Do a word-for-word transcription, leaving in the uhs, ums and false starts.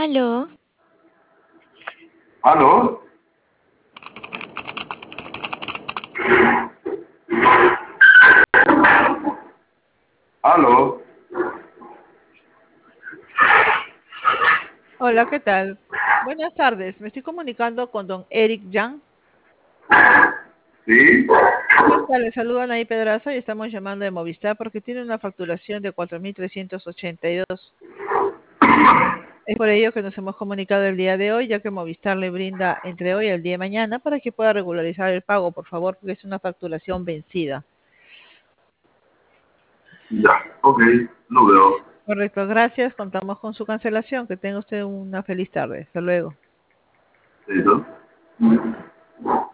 Aló. ¿Aló? ¿Aló? Hola, ¿qué tal? Buenas tardes. Me estoy comunicando con don Eric Yang. ¿Sí? ¿Qué tal? Le saludan ahí Pedraza y estamos llamando de Movistar porque tiene una facturación de cuatro mil trescientos ochenta y dos. Es por ello que nos hemos comunicado el día de hoy, ya que Movistar le brinda entre hoy y el día de mañana para que pueda regularizar el pago, por favor, porque es una facturación vencida. Ya, ok, lo veo. Correcto, gracias. Contamos con su cancelación. Que tenga usted una feliz tarde. Hasta luego. ¿Listo?